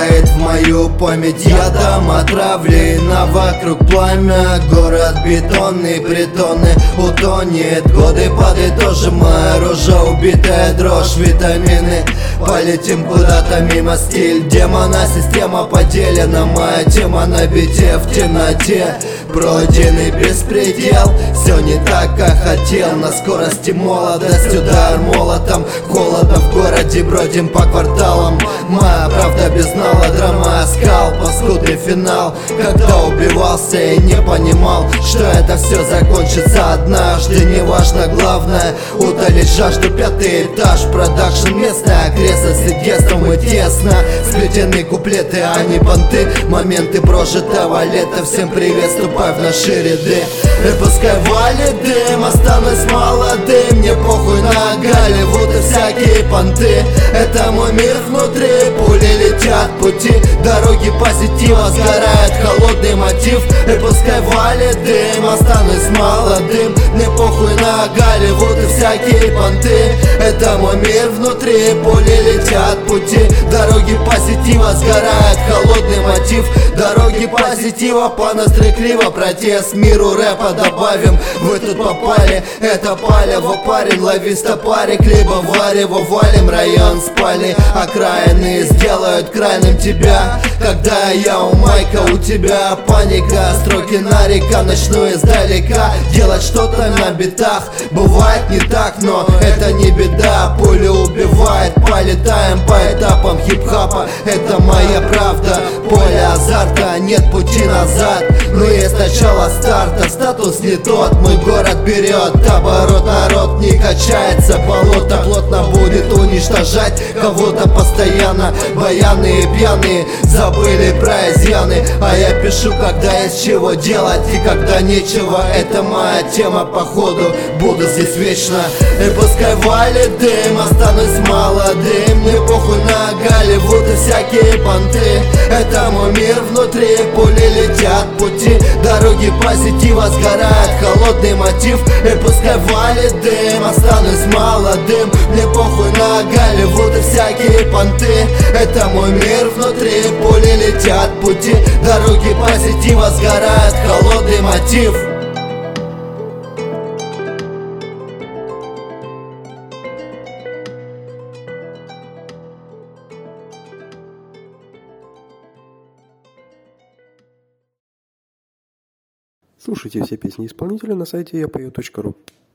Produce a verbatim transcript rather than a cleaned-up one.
въедает в мою память ядом отравлено. Вокруг пламя, город бетонный, притоны утонет. Годы подытожим, моя рожа убитая, дрожь, витамины. Полетим куда-то мимо, стиль демона, система поделена. Моя тема на бите в темноте, пройденный беспредел. Все не так, как хотел, на скорости молодость, удар молотом. Холодно в городе, бродим по кварталам. Моя правда без нала, драма, скал, паскудный финал. Когда убивался и не понимал, что это все закончится однажды. Неважно, главное утолить жажду. Пятый этаж, продакшн, местная окрестности, детством и тесно сплетены куплеты, а не понты. Моменты прожитого лета. Всем привет, ступай в наши ряды. И пускай валит дым, останусь молодым. Мне похуй на Голливуд и всякие понты. Это мой мир внутри, пули летят пути. Дороги позитива, сгорает холодный мотив. И пускай валит дым, останусь молодым. Мне похуй на Голливуд и всякие понты. Это мой мир внутри, пули летят пути. Дороги позитива, сгорает холодный мотив. Дороги позитива, понастрекливо. Протест миру рэпа добавим. Вы тут попали, это палево, парень. Лови стопарик, либо варево. Валим район спальни, окраины сделают крайним тебя. Когда я у майка, у тебя паника. Строки на река, начну издалека. Делать что-то на битах бывает не так, но это не беда. Пуля убивает, полетаем по этапам хип-хапа. Это моя правда, поле азарта, нет пути назад. Но есть начало старта, статус не тот. Мой город берет оборот, народ не качается. Болото плотно будет уничтожать кого-то постоянно. Баяны и пьяные забыли про изъяны. А я пишу, когда есть чего делать и когда нечего. Это моя тема, походу, буду здесь вечно. И пускай валит дым, останусь молодым. Мне похуй на Голливуд и всякие понты. Это мой мир внутри, пули летят пути. Дороги позитива, сгорает холодный мотив. И пускай валит дым, останусь молодым. Мне похуй на Голливуд и всякие понты. Это мой мир внутри, пули летят пути. Дороги позитива, сгорает холодный мотив. Слушайте все песни исполнителя на сайте я пою точка ру.